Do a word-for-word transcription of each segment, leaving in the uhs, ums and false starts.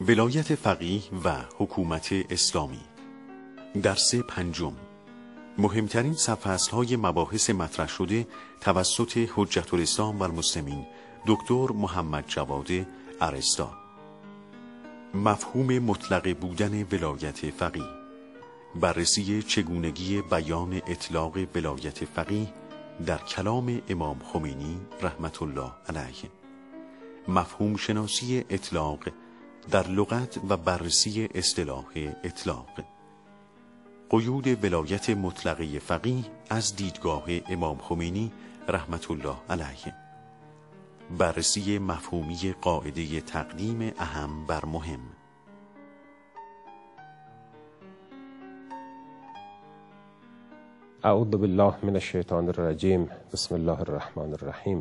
ولایت فقیه و حکومت اسلامی. درس پنجم. مهمترین سرفصل‌های مباحث مطرح شده توسط حجت الاسلام و المسلمین دکتر محمد جواد ارسطا. مفهوم مطلق بودن ولایت فقیه، بررسی چگونگی بیان اطلاق ولایت فقیه در کلام امام خمینی رحمت الله علیه، مفهوم شناسی اطلاق در لغت و بررسی اصطلاح اطلاق، قیود ولایت مطلقه فقیه از دیدگاه امام خمینی رحمت الله علیه، بررسی مفهومی قاعده تقدیم اهم بر مهم. اعوذ بالله من الشیطان الرجیم. بسم الله الرحمن الرحیم.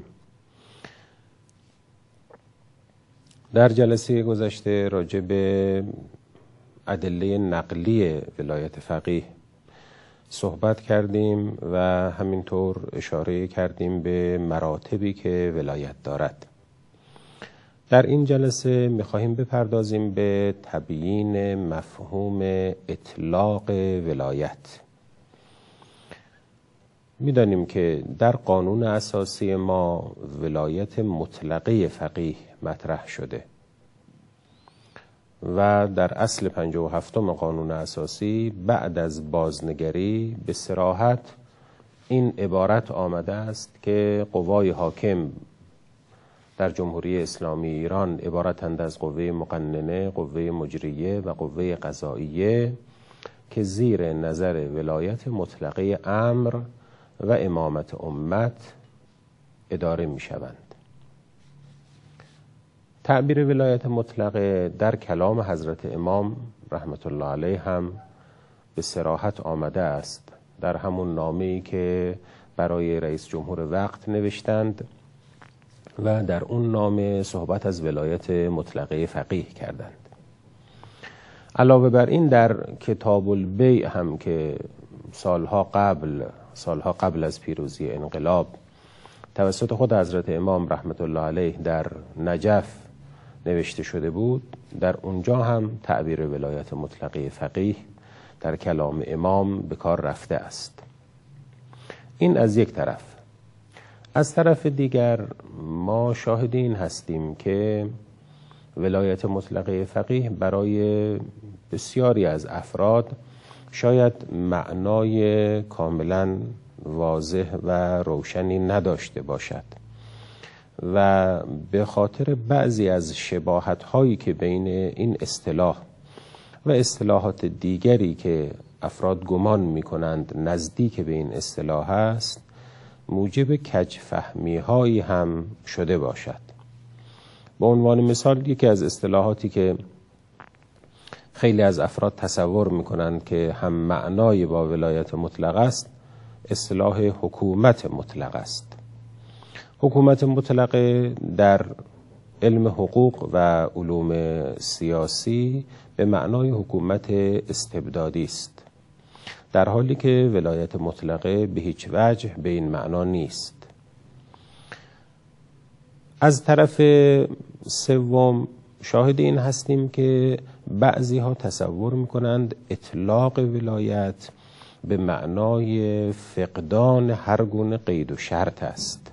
در جلسه گذشته راجع به ادله نقلی ولایت فقیه صحبت کردیم و همینطور اشاره کردیم به مراتبی که ولایت دارد. در این جلسه می‌خواهیم بپردازیم به تبیین مفهوم اطلاق ولایت. می‌دانیم که در قانون اساسی ما ولایت مطلقه فقیه مطرح شده و در اصل پنجاه و هفتم قانون اساسی بعد از بازنگری به صراحت این عبارت آمده است که قوای حاکم در جمهوری اسلامی ایران عبارتند از قوه مقننه، قوه مجریه و قوه قضاییه که زیر نظر ولایت مطلقه امر و امامت امت اداره می شوند. تعبیر ولایت مطلقه در کلام حضرت امام رحمت الله علیه هم به صراحت آمده است، در همون نامه‌ای که برای رئیس جمهور وقت نوشتند و در اون نامه صحبت از ولایت مطلقه فقیه کردند. علاوه بر این در کتاب البیع هم که سالها قبل سالها قبل از پیروزی انقلاب توسط خود حضرت امام رحمت الله علیه در نجف نوشته شده بود، در اونجا هم تعبیر ولایت مطلقه فقیه در کلام امام به کار رفته است. این از یک طرف. از طرف دیگر ما شاهد این هستیم که ولایت مطلقه فقیه برای بسیاری از افراد شاید معنای کاملا واضح و روشنی نداشته باشد و به خاطر بعضی از شباهت هایی که بین این اصطلاح و اصطلاحات دیگری که افراد گمان می کنند نزدیک به این اصطلاح است موجب کج فهمی هایی هم شده باشد. به عنوان مثال یکی از اصطلاحاتی که خیلی از افراد تصور می کنند که هم معنای با ولایت مطلق است اصطلاح حکومت مطلق است. حکومت مطلقه در علم حقوق و علوم سیاسی به معنای حکومت استبدادی است، در حالی که ولایت مطلقه به هیچ وجه به این معنا نیست. از طرف سوم شاهد این هستیم که بعضی ها تصور میکنند اطلاق ولایت به معنای فقدان هر گونه قید و شرط است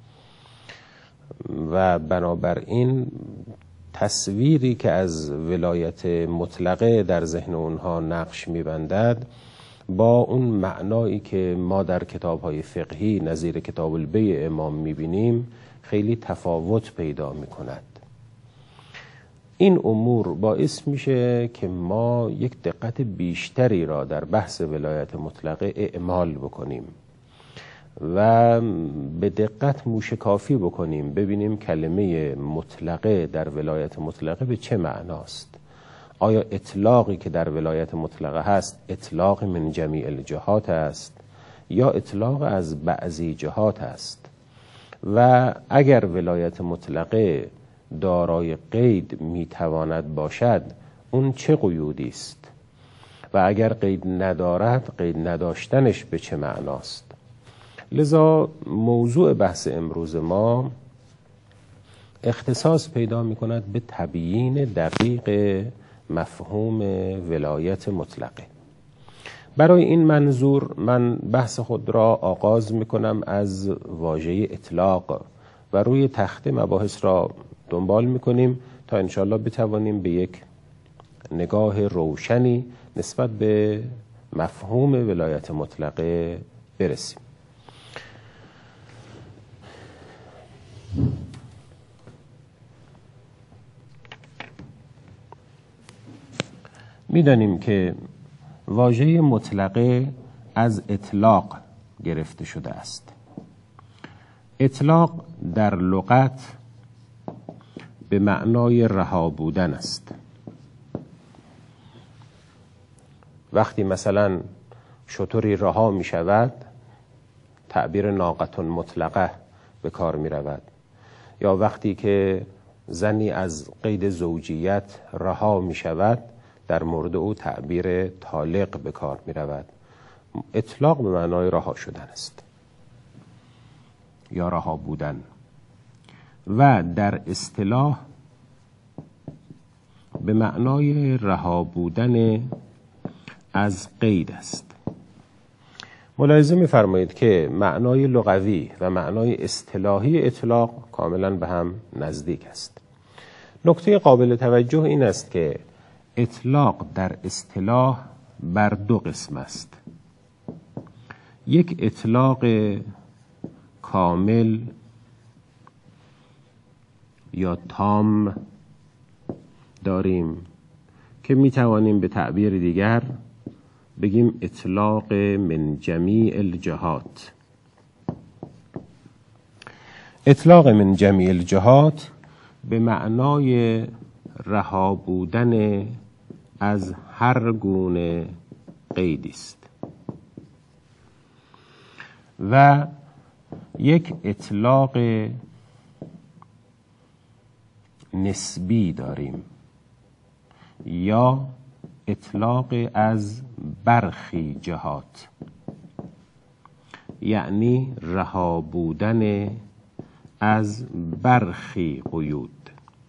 و بنابراین تصویری که از ولایت مطلقه در ذهن اونها نقش میبندد با اون معنایی که ما در کتاب‌های فقهی نظیر کتاب البیع امام میبینیم خیلی تفاوت پیدا میکند. این امور باعث میشه که ما یک دقت بیشتری را در بحث ولایت مطلقه اعمال بکنیم و به دقت موشکافی بکنیم، ببینیم کلمه مطلقه در ولایت مطلقه به چه معناست. آیا اطلاقی که در ولایت مطلقه هست اطلاق من جمیع الجهات است یا اطلاق از بعضی جهات است؟ و اگر ولایت مطلقه دارای قید میتواند باشد اون چه قیودی است و اگر قید ندارد قید نداشتنش به چه معناست؟ لذا موضوع بحث امروز ما اختصاص پیدا می کند به تبیین دقیق مفهوم ولایت مطلقه. برای این منظور من بحث خود را آغاز می کنم از واژه اطلاق و روی تخته مباحث را دنبال می کنیم تا انشاءالله بتوانیم به یک نگاه روشنی نسبت به مفهوم ولایت مطلقه برسیم. می‌دانیم که واژه مطلقه از اطلاق گرفته شده است. اطلاق در لغت به معنای رها بودن است. وقتی مثلا شتری رها می شود تعبیر ناقة مطلقه به کار می رود، یا وقتی که زنی از قید زوجیت رها می شود در مورد او تعبیر طالق به کار می رود. اطلاق به معنای رها شدن است یا رها بودن، و در اصطلاح به معنای رها بودن از قید است. ملاحظه می‌فرمایید که معنای لغوی و معنای اصطلاحی اطلاق کاملا به هم نزدیک است. نکته قابل توجه این است که اطلاق در اصطلاح بر دو قسم است. یک اطلاق کامل یا تام داریم که می توانیم به تعبیر دیگر بگیم اطلاق من جمیع الجهات. اطلاق من جمیع الجهات به معنای رها بودن از هر گونه قیدی است. و یک اطلاق نسبی داریم یا اطلاق از برخی جهات، یعنی رها بودن از برخی قیود.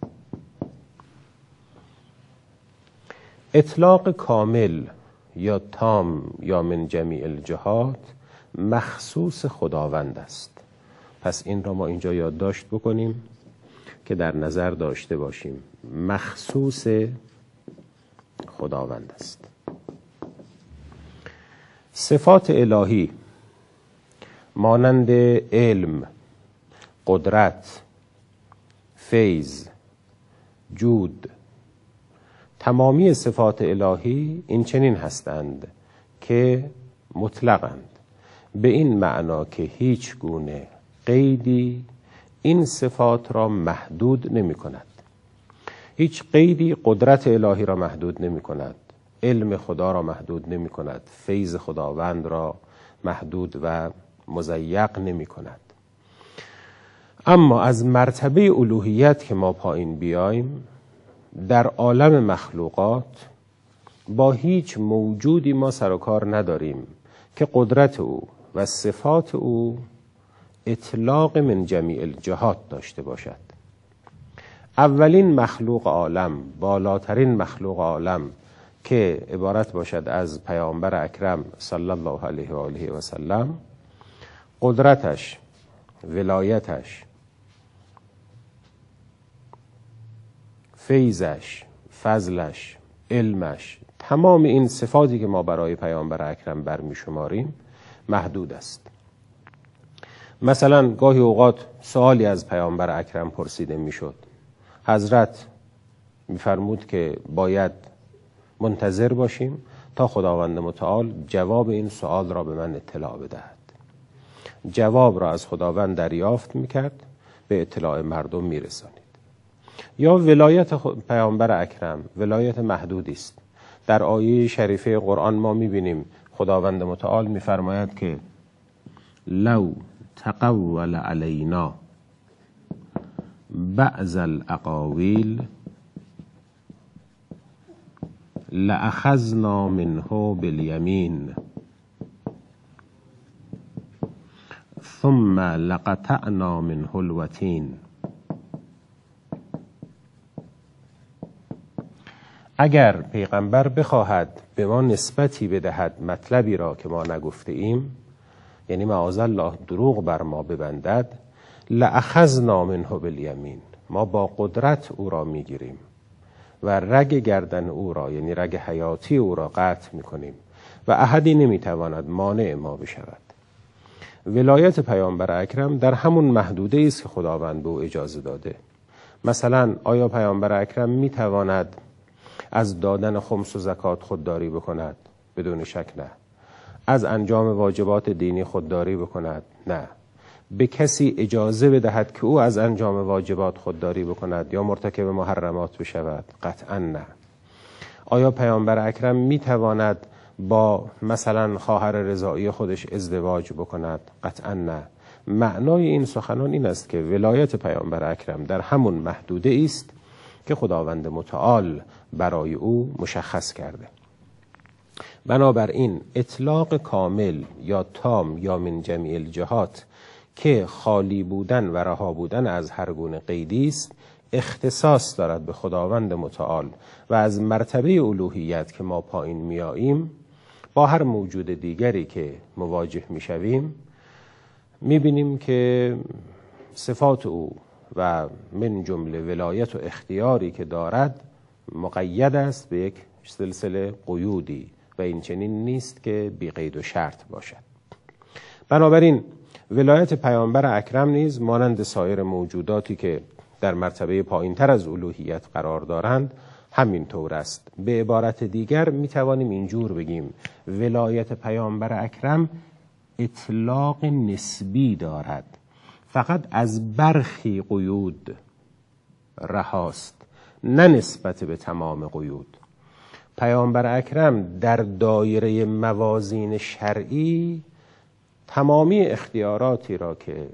اطلاق کامل یا تام یا من جمیع الجهات مخصوص خداوند است. پس این را ما اینجا یادداشت بکنیم که در نظر داشته باشیم، مخصوص خداوند است. صفات الهی مانند علم، قدرت، فیض، جود، تمامی صفات الهی این چنین هستند که مطلقند، به این معنا که هیچ گونه قیدی این صفات را محدود نمی کند. هیچ قیدی قدرت الهی را محدود نمی کند، علم خدا را محدود نمی کند، فیض خداوند را محدود و مضیق نمی کند. اما از مرتبه الوهیت که ما پایین بیایم، در عالم مخلوقات با هیچ موجودی ما سر و کار نداریم که قدرت او و صفات او اطلاق من جمیع الجهات داشته باشد. اولین مخلوق عالم، بالاترین مخلوق عالم که عبارت باشد از پیامبر اکرم صلی الله علیه و آله و سلم، قدرتش، ولایتش، فیضش، فضلش، علمش، تمام این صفاتی که ما برای پیامبر اکرم برمی شماریم محدود است. مثلا گاهی اوقات سوالی از پیامبر اکرم پرسیده می شد، حضرت می‌فرمود که باید منتظر باشیم تا خداوند متعال جواب این سوال را به من اطلاع بدهد. جواب را از خداوند دریافت می‌کرد، به اطلاع مردم می‌رسانید. یا ولایت پیامبر اکرم ولایت محدودی است. در آیه شریفه قرآن ما می‌بینیم خداوند متعال می‌فرماید که لو تقول علینا بعض الاقاویل لأخذنا منه بالیمین ثم لقطعنا منه الوتین. اگر پیغمبر بخواهد به ما نسبتی بدهد مطلبی را که ما نگفته ایم، یعنی معاذ الله دروغ بر ما ببندد، لأخذنا منه بالیمین، ما با قدرت او را میگیریم و رگ گردن او را، یعنی رگ حیاتی او را قطع میکنیم و احدی نمیتواند مانع ما بشود. ولایت پیامبر اکرم در همون محدوده است که خداوند به او اجازه داده. مثلا آیا پیامبر اکرم میتواند از دادن خمس و زکات خودداری بکند؟ بدون شک نه. از انجام واجبات دینی خودداری بکند؟ نه. به کسی اجازه بدهد که او از انجام واجبات خودداری بکند یا مرتکب محرمات بشود؟ قطعا نه. آیا پیامبر اکرم میتواند با مثلا خواهر رضاعی خودش ازدواج بکند؟ قطعا نه. معنای این سخنان این است که ولایت پیامبر اکرم در همون محدوده است که خداوند متعال برای او مشخص کرده. بنابراین اطلاق کامل یا تام یا من جمیع الجهات که خالی بودن و رها بودن از هر گونه قیدی است، اختصاص دارد به خداوند متعال و از مرتبه الوهیت که ما پایین میاییم با هر موجود دیگری که مواجه میشویم میبینیم که صفات او و من جمله ولایت و اختیاری که دارد مقید است به یک سلسله قیودی و این چنین نیست که بی قید و شرط باشد. بنابراین ولایت پیامبر اکرم نیز مانند سایر موجوداتی که در مرتبه پایین تر از الوهیت قرار دارند همین طور است. به عبارت دیگر می توانیم اینجور بگیم ولایت پیامبر اکرم اطلاق نسبی دارد، فقط از برخی قیود رهاست، نه نسبت به تمام قیود. پیامبر اکرم در دایره موازین شرعی تمامی اختیاراتی را که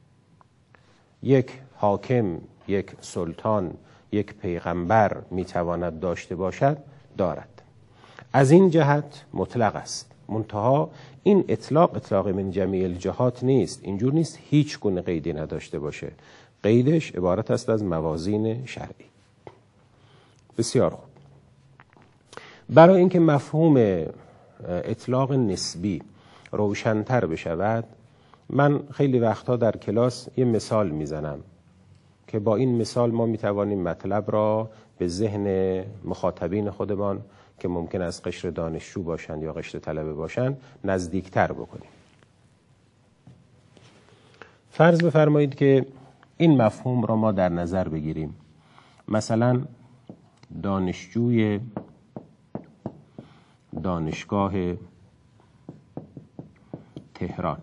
یک حاکم، یک سلطان، یک پیغمبر میتواند داشته باشد دارد. از این جهت مطلق است. منتها این اطلاق اطلاق من جمیع الجهات نیست. اینجور نیست هیچ گونه قیدی نداشته باشه. قیدش عبارت است از موازین شرعی. بسیار خوب. برای اینکه مفهوم اطلاق نسبی روشن‌تر بشود، من خیلی وقتها در کلاس یه مثال میزنم که با این مثال ما میتوانیم مطلب را به ذهن مخاطبین خودمان که ممکن است قشر دانشجو باشند یا قشر طلبه باشند نزدیکتر بکنیم. فرض بفرمایید که این مفهوم را ما در نظر بگیریم. مثلا دانشجوی دانشگاه تهران،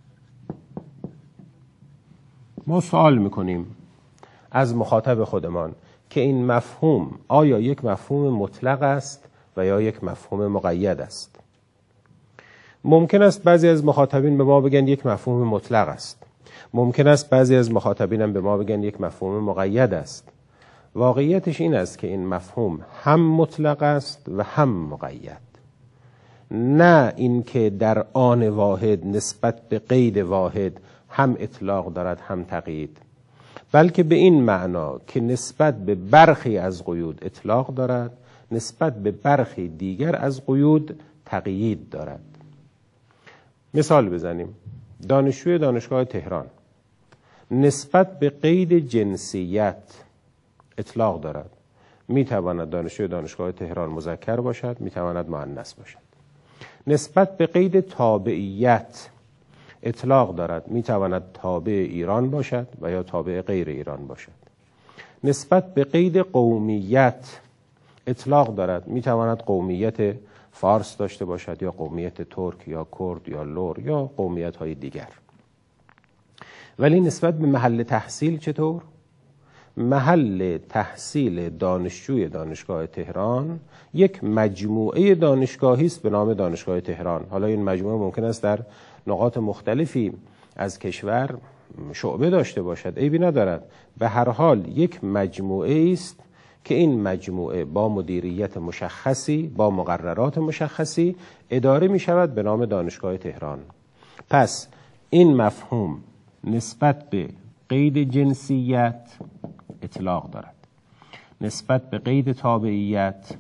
ما سوال میکنیم از مخاطب خودمان که این مفهوم آیا یک مفهوم مطلق است و یا یک مفهوم مقید است؟ ممکن است بعضی از مخاطبین به ما بگن یک مفهوم مطلق است. ممکن است بعضی از مخاطبین هم به ما بگن یک مفهوم مقید است. واقعیتش این است که این مفهوم هم مطلق است و هم مقید. نه اینکه در آن واحد نسبت به قید واحد هم اطلاق دارد هم تقیید، بلکه به این معنا که نسبت به برخی از قیود اطلاق دارد، نسبت به برخی دیگر از قیود تقیید دارد. مثال بزنیم. دانشجوی دانشگاه تهران نسبت به قید جنسیت اطلاق دارد. می تواند دانشجوی دانشگاه تهران مذکر باشد، می تواند مؤنث باشد. نسبت به قید تابعیت اطلاق دارد. می تواند تابع ایران باشد و یا تابع غیر ایران باشد. نسبت به قید قومیت اطلاق دارد. می تواند قومیت فارس داشته باشد یا قومیت ترک یا کرد یا لور یا قومیت های دیگر. ولی نسبت به محل تحصیل چطور؟ محل تحصیل دانشجوی دانشگاه تهران یک مجموعه دانشگاهی است به نام دانشگاه تهران. حالا این مجموعه ممکن است در نقاط مختلفی از کشور شعبه داشته باشد، عیبی ندارد. به هر حال یک مجموعه است که این مجموعه با مدیریت مشخصی، با مقررات مشخصی اداره می شود به نام دانشگاه تهران. پس این مفهوم نسبت به قید جنسیت اطلاق دارد، نسبت به قید تابعیت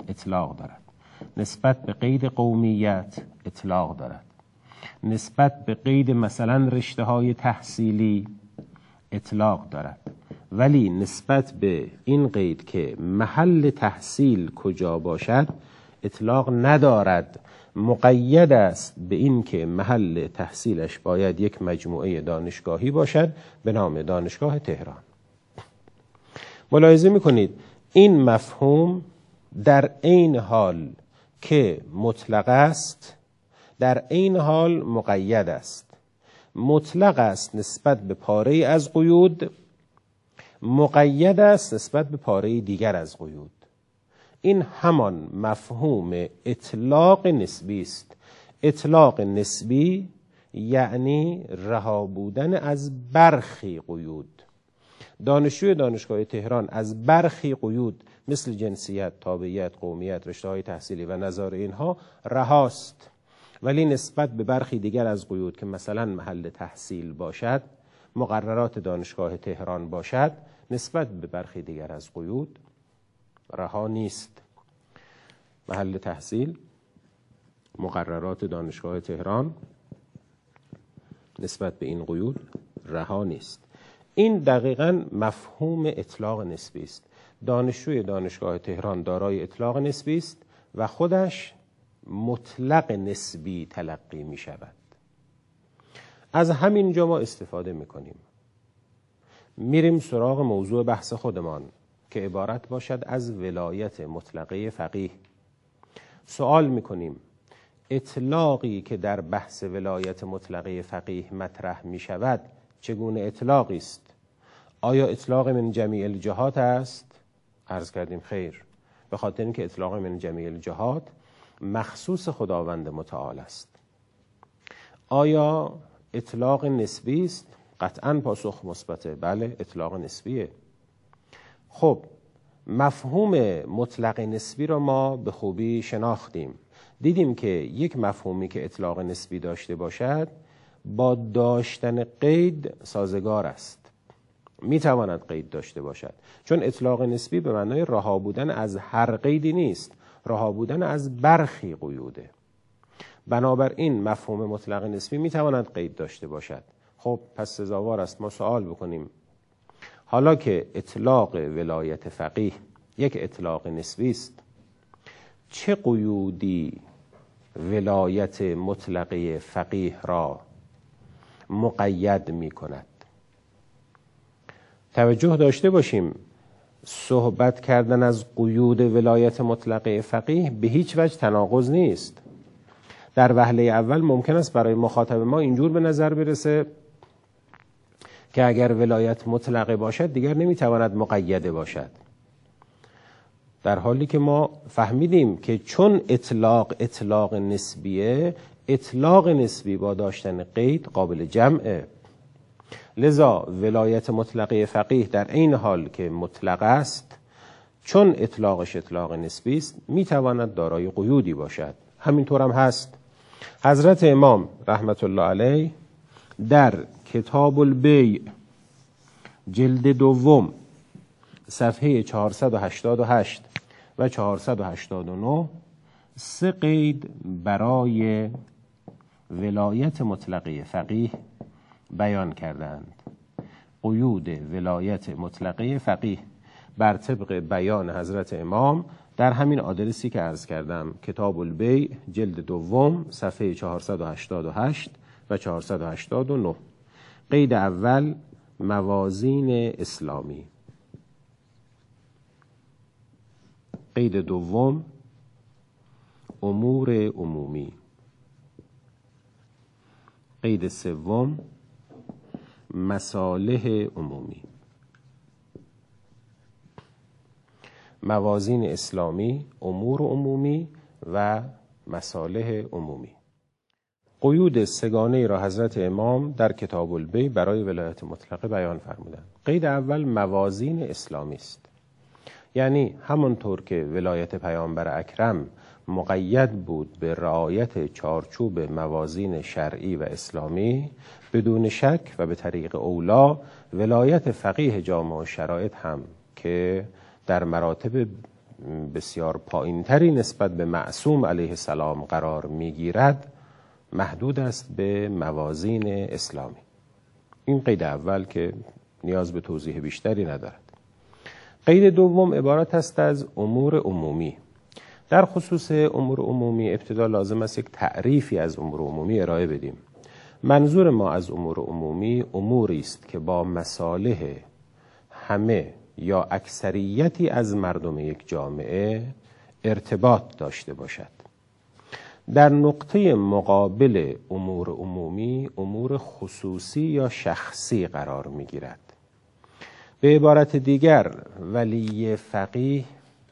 اطلاق دارد. نسبت به قید قومیت اطلاق دارد. نسبت به قید مثلا رشته های تحصیلی اطلاق دارد. ولی نسبت به این قید که محل تحصیل کجا باشد اطلاق ندارد. مقید است به این که محل تحصیلش باید یک مجموعه دانشگاهی باشد به نام دانشگاه تهران. ملاحظه میکنید این مفهوم در عین حال که مطلق است در عین حال مقید است. مطلق است نسبت به پاره از قیود، مقید است نسبت به پاره دیگر از قیود. این همان مفهوم اطلاق نسبی است. اطلاق نسبی یعنی رها بودن از برخی قیود. دانشجوی دانشگاه تهران از برخی قیود مثل جنسیت، تابعیت، قومیت، رشته‌های تحصیلی و نظار اینها رهاست، ولی نسبت به برخی دیگر از قیود که مثلا محل تحصیل باشد، مقررات دانشگاه تهران باشد، نسبت به برخی دیگر از قیود رها نیست. محل تحصیل، مقررات دانشگاه تهران نسبت به این قیود رها نیست. این دقیقاً مفهوم اطلاق نسبی است. دانشجوی دانشگاه تهران دارای اطلاق نسبی است و خودش مطلق نسبی تلقی می شود. از همین جا ما استفاده می کنیم. میریم سراغ موضوع بحث خودمان که عبارت باشد از ولایت مطلقه فقیه. سوال می کنیم اطلاقی که در بحث ولایت مطلقه فقیه مطرح می شود چگونه اطلاقی است؟ آیا اطلاق من جمیع الجهات است؟ عرض کردیم خیر، به خاطر اینکه اطلاق من جمیع الجهات مخصوص خداوند متعال است. آیا اطلاق نسبی است؟ قطعاً پاسخ مثبته، بله اطلاق نسبیه. خب مفهوم مطلق نسبی را ما به خوبی شناختیم. دیدیم که یک مفهومی که اطلاق نسبی داشته باشد با داشتن قید سازگار است. می تواند قید داشته باشد، چون اطلاق نسبی به معنای رها بودن از هر قیدی نیست، رها بودن از برخی قیوده. بنابراین مفهوم مطلق نسبی می تواند قید داشته باشد. خب پس سزاوار است ما سوال بکنیم حالا که اطلاق ولایت فقیه یک اطلاق نسبی است، چه قیودی ولایت مطلقه فقیه را مقید می کند؟ توجه داشته باشیم صحبت کردن از قیود ولایت مطلقه فقیه به هیچ وجه تناقض نیست. در وهله اول ممکن است برای مخاطب ما اینجور به نظر برسه که اگر ولایت مطلقه باشد دیگر نمیتواند مقیده باشد، در حالی که ما فهمیدیم که چون اطلاق اطلاق نسبیه، اطلاق نسبی با داشتن قید قابل جمعه. لذا ولایت مطلقه فقیه در عین حال که مطلق است، چون اطلاقش اطلاق نسبی است میتواند دارای قیودی باشد. همینطور هم هست. حضرت امام رحمت الله علیه در کتاب البیع جلد دوم صفحه چهارصد و هشتاد و هشت و چهارصد و هشتاد و نه سه قید برای ولایت مطلقه فقیه بیان کردند. قیود ولایت مطلقه فقیه بر طبق بیان حضرت امام در همین آدرسی که عرض کردم، کتاب البیع جلد دوم صفحه چهارصد و هشتاد و هشت و چهارصد و هشتاد و نه. قید اول موازین اسلامی. قید دوم امور عمومی. قید سوم مصالح عمومی. موازین اسلامی، امور عمومی و مصالح عمومی. قیود سگانه را حضرت امام در کتاب البیع برای ولایت مطلقه بیان فرمودند. قید اول موازین اسلامی است، یعنی همانطور که ولایت پیامبر اکرم مقید بود به رعایت چارچوب موازین شرعی و اسلامی، بدون شک و به طریق اولا ولایت فقیه جامع و شرایط هم که در مراتب بسیار پایینتری نسبت به معصوم علیه السلام قرار میگیرد محدود است به موازین اسلامی. این قید اول که نیاز به توضیح بیشتری ندارد. قید دوم عبارت است از امور عمومی. در خصوص امور عمومی ابتدا لازم است یک تعریفی از امور عمومی ارائه بدیم. منظور ما از امور عمومی اموری است که با مصالح همه یا اکثریتی از مردم یک جامعه ارتباط داشته باشد. در نقطه مقابل امور عمومی امور خصوصی یا شخصی قرار می گیرد. به عبارت دیگر ولی فقیه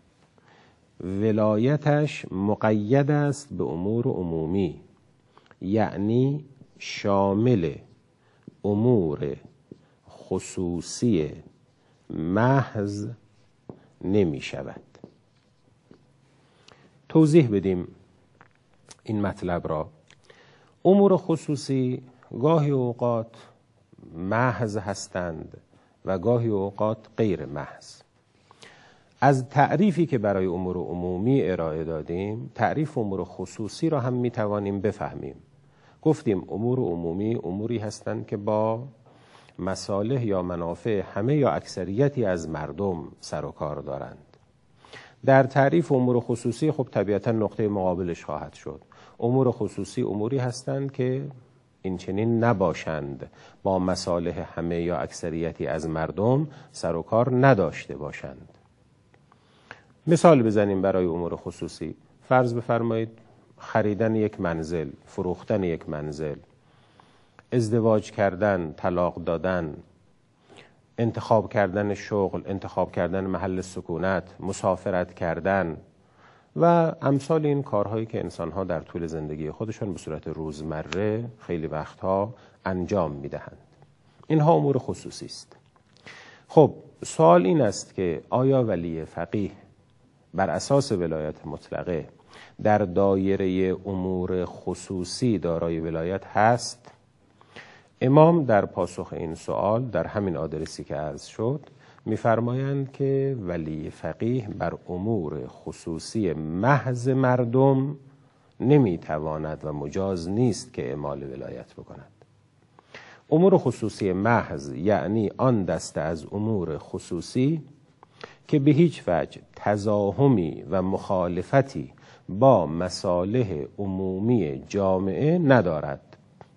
ولایتش مقید است به امور عمومی، یعنی شامل امور خصوصی محض نمی شود. توضیح بدیم این مطلب را. امور خصوصی گاهی اوقات محض هستند و گاهی اوقات غیر محض. از تعریفی که برای امور عمومی ارائه دادیم، تعریف امور خصوصی را هم می توانیم بفهمیم. گفتیم امور عمومی اموری هستند که با مصالح یا منافع همه یا اکثریتی از مردم سر و کار دارند. در تعریف امور خصوصی خب طبیعتا نقطه مقابلش خواهد شد. امور خصوصی اموری هستند که این چنین نباشند، با مصالح همه یا اکثریتی از مردم سر و کار نداشته باشند. مثال بزنیم برای امور خصوصی. فرض بفرمایید خریدن یک منزل، فروختن یک منزل، ازدواج کردن، طلاق دادن، انتخاب کردن شغل، انتخاب کردن محل سکونت، مسافرت کردن و امثال این کارهایی که انسانها در طول زندگی خودشان به صورت روزمره خیلی وقتها انجام میدهند. اینها امور خصوصی است. خب سوال این است که آیا ولی فقیه بر اساس ولایت مطلقه در دایره امور خصوصی دارای ولایت هست؟ امام در پاسخ این سوال در همین آدرسی که عرض شد می‌فرمایند که ولی فقیه بر امور خصوصی محض مردم نمیتواند و مجاز نیست که اعمال ولایت بکند. امور خصوصی محض یعنی آن دسته از امور خصوصی که به هیچ وجه تزاحمی و مخالفتی با مصالح عمومی جامعه ندارد.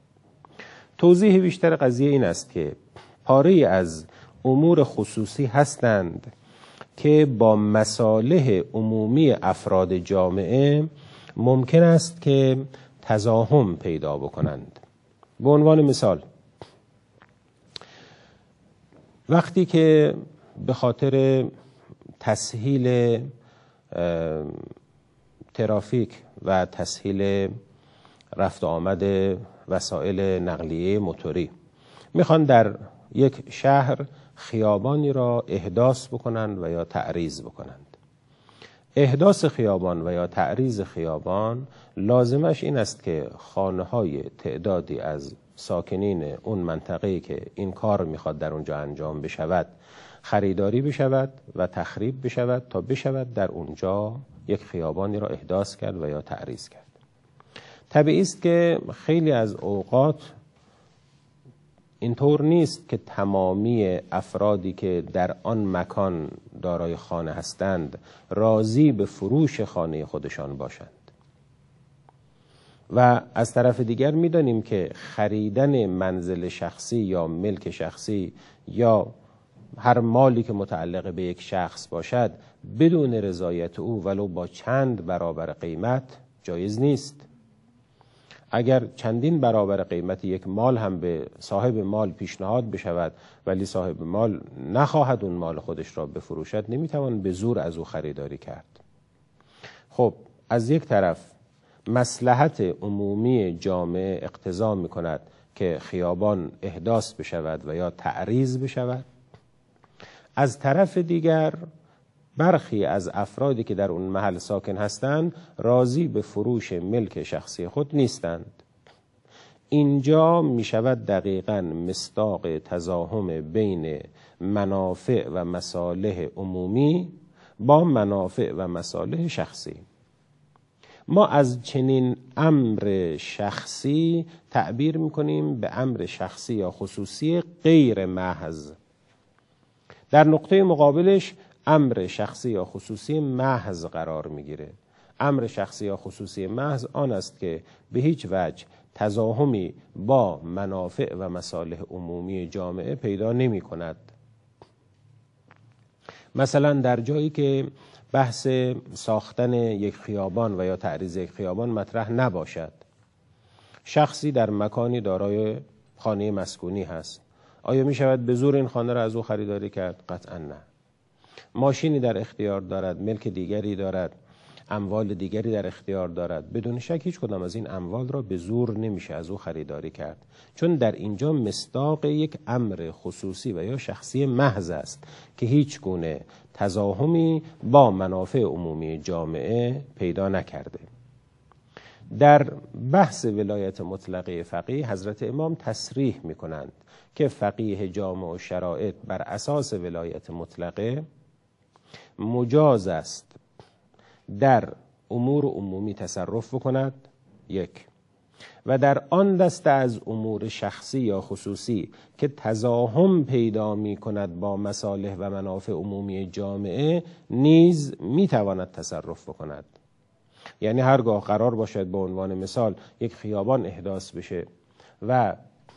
توضیح بیشتر قضیه این است که پاره از امور خصوصی هستند که با مصالح عمومی افراد جامعه ممکن است که تزاحم پیدا بکنند. به عنوان مثال وقتی که به خاطر تسهیل ترافیک و تسهیل رفت آمد وسایل نقلیه موتوری میخوان در یک شهر خیابانی را احداث بکنند و یا تعریض بکنند. احداث خیابان و یا تعریض خیابان لازمش این است که خانه‌های تعدادی از ساکنین اون منطقه‌ای که این کار میخواد در اونجا انجام بشود خریداری بشود و تخریب بشود تا بشود در اونجا یک خیابانی را احداث کرد و یا تعریض کرد. طبیعی است که خیلی از اوقات اینطور نیست که تمامی افرادی که در آن مکان دارای خانه هستند راضی به فروش خانه خودشان باشند و از طرف دیگر می‌دانیم که خریدن منزل شخصی یا ملک شخصی یا هر مالی که متعلق به یک شخص باشد بدون رضایت او ولو با چند برابر قیمت جایز نیست. اگر چندین برابر قیمت یک مال هم به صاحب مال پیشنهاد بشود ولی صاحب مال نخواهد اون مال خودش را بفروشد نمیتوان به زور از او خریداری کرد. خب از یک طرف مصلحت عمومی جامعه اقتضا میکند که خیابان احداث بشود و یا تعریض بشود، از طرف دیگر برخی از افرادی که در اون محل ساکن هستند راضی به فروش ملک شخصی خود نیستند. اینجا می شود دقیقاً مصداق تزاحم بین منافع و مصالح عمومی با منافع و مصالح شخصی. ما از چنین امر شخصی تعبیر میکنیم به امر شخصی یا خصوصی غیر محض. در نقطه مقابلش امر شخصی یا خصوصی محض قرار میگیره. امر شخصی یا خصوصی محض آن است که به هیچ وجه تزاحمی با منافع و مصالح عمومی جامعه پیدا نمی کند. مثلا در جایی که بحث ساختن یک خیابان و یا تعریض یک خیابان مطرح نباشد، شخصی در مکانی دارای خانه مسکونی هست، آیا می شود به زور این خانه را از او خریداری کرد؟ قطعا نه. ماشینی در اختیار دارد، ملک دیگری دارد، اموال دیگری در اختیار دارد، بدون شک هیچ کدام از این اموال را به زور نمیشه از او خریداری کرد، چون در اینجا مصداق یک امر خصوصی و یا شخصی محض است که هیچ گونه تزاحمی با منافع عمومی جامعه پیدا نکرده. در بحث ولایت مطلقه فقیه حضرت امام تصریح می کنند که فقیه جامع و شرایط بر اساس ولایت مطلقه مجاز است در امور عمومی تصرف بکند، یک، و در آن دسته از امور شخصی یا خصوصی که تزاحم پیدا می کند با مصالح و منافع عمومی جامعه نیز می تواند تصرف بکند. یعنی هرگاه قرار باشد به عنوان مثال یک خیابان احداث بشه و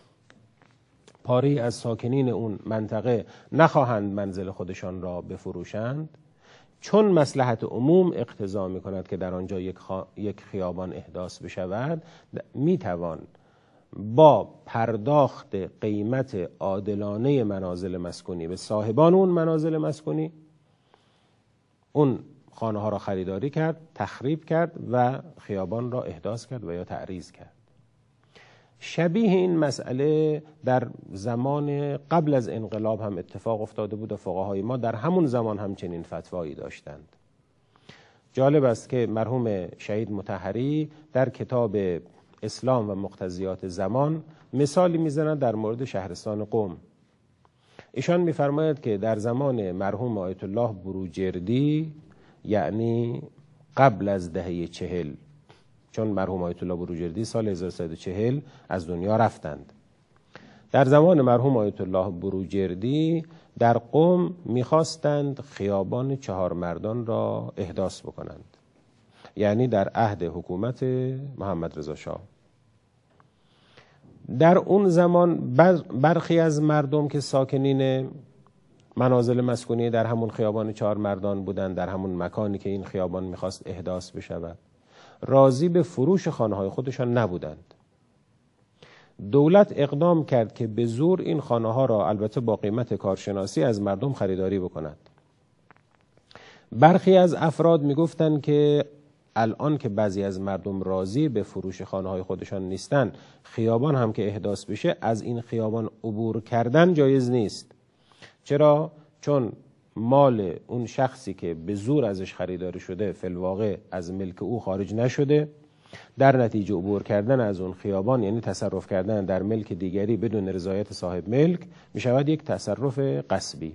پاری از ساکنین اون منطقه نخواهند منزل خودشان را بفروشند، چون مصلحت عموم اقتضا می کند که در آنجا یک, خا... یک خیابان احداث بشود، می توان با پرداخت قیمت عادلانه منازل مسکونی به صاحبان اون منازل مسکونی اون خانه ها را خریداری کرد، تخریب کرد و خیابان را احداث کرد و یا تعریض کرد. شبیه این مسئله در زمان قبل از انقلاب هم اتفاق افتاده بود و فقهای ما در همون زمان هم چنین فتوایی داشتند. جالب است که مرحوم شهید مطهری در کتاب اسلام و مقتضیات زمان مثالی میزنند در مورد شهرستان قم. ایشان میفرماید که در زمان مرحوم آیت الله بروجردی، یعنی قبل از دهه چهل، چون مرحوم آیت الله بروجردی سال هزار و سیصد و چهل از دنیا رفتند، در زمان مرحوم آیت الله بروجردی در قم میخواستند خیابان چهار مردان را احداث بکنند، یعنی در عهد حکومت محمد رضا شاه. در اون زمان برخی از مردم که ساکنین منازل مسکونی در همون خیابان چهار مردان بودند، در همون مکانی که این خیابان میخواست احداث بشود، راضی به فروش خانه های خودشان نبودند. دولت اقدام کرد که به زور این خانه ها را البته با قیمت کارشناسی از مردم خریداری بکند. برخی از افراد میگفتند که الان که بعضی از مردم راضی به فروش خانه های خودشان نیستند، خیابان هم که احداث بشه از این خیابان عبور کردن جایز نیست. چرا؟ چون مال اون شخصی که به زور ازش خریداری شده فی الواقع از ملک او خارج نشده، در نتیجه عبور کردن از اون خیابان یعنی تصرف کردن در ملک دیگری بدون رضایت صاحب ملک می شود یک تصرف غصبی.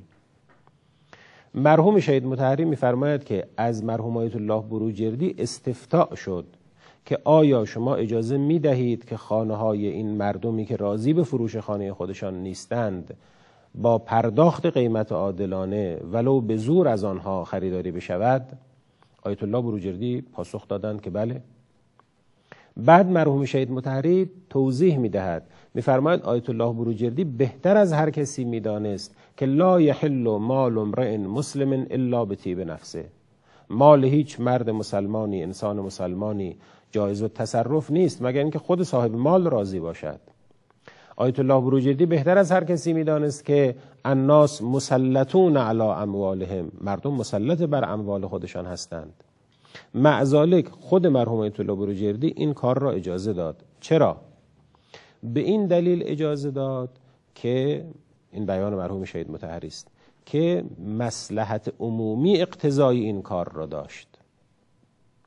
مرحوم شهید مطهری می‌فرماید که از مرحوم آیت الله بروجردی استفتاء شد که آیا شما اجازه می دهید که خانه های این مردمی که راضی به فروش خانه خودشان نیستند با پرداخت قیمت عادلانه ولو به زور از آنها خریداری بشود؟ آیت الله بروجردی پاسخ دادند که بله. بعد مرحوم شهید مطهری توضیح می‌دهد، می‌فرماید آیت الله بروجردی بهتر از هر کسی می‌دانست که لا یحل مال امرئ مسلم الا بطیب نفسه، مال هیچ مرد مسلمانی، انسان مسلمانی جایز التصرف نیست مگر اینکه خود صاحب مال راضی باشد. آیت الله بروجردی بهتر از هر کسی می‌دانست که الناس مسلطون علی اموالهم، مردم مسلط بر اموال خودشان هستند. مع ذالک خود مرحوم آیت الله بروجردی این کار را اجازه داد. چرا؟ به این دلیل اجازه داد که این بیان مرحوم شهید مطهری است که مصلحت عمومی اقتضای این کار را داشت.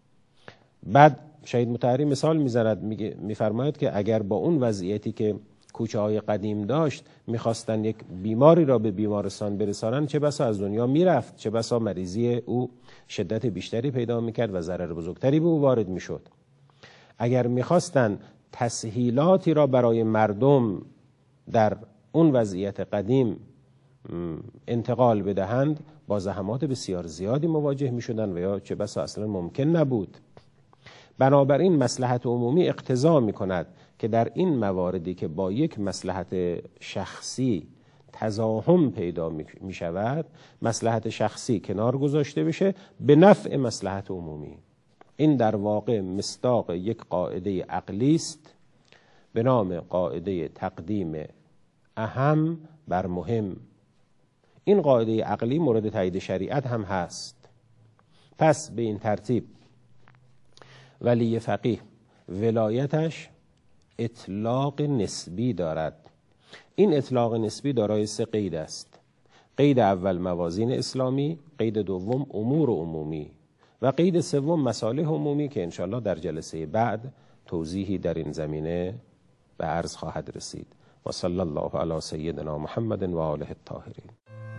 بعد شهید مطهری مثال میزند، میفرماید که اگر با اون وضعیتی که کوچه های قدیم داشت، میخواستن یک بیماری را به بیمارستان برسانن، چه بسا از دنیا میرفت، چه بسا مریضی او شدت بیشتری پیدا میکرد و ضرر بزرگتری به او وارد میشد. اگر میخواستن تسهیلاتی را برای مردم در اون وضعیت قدیم انتقال بدهند، با زحمات بسیار زیادی مواجه میشدن و یا چه بسا اصلا ممکن نبود. بنابراین مصلحت عمومی اقتضا میکند که در این مواردی که با یک مصلحت شخصی تزاحم پیدا می شود، مصلحت شخصی کنار گذاشته بشه به نفع مصلحت عمومی. این در واقع مصداق یک قاعده عقلی است به نام قاعده تقدیم اهم بر مهم. این قاعده عقلی مورد تایید شریعت هم هست. پس به این ترتیب ولی فقیه ولایتش اطلاق نسبی دارد. این اطلاق نسبی دارای سه قید است. قید اول موازین اسلامی، قید دوم امور عمومی و قید سوم مصالح عمومی که انشاءالله در جلسه بعد توضیحی در این زمینه به عرض خواهد رسید. و صلی الله علی سیدنا محمد و آله الطاهرین.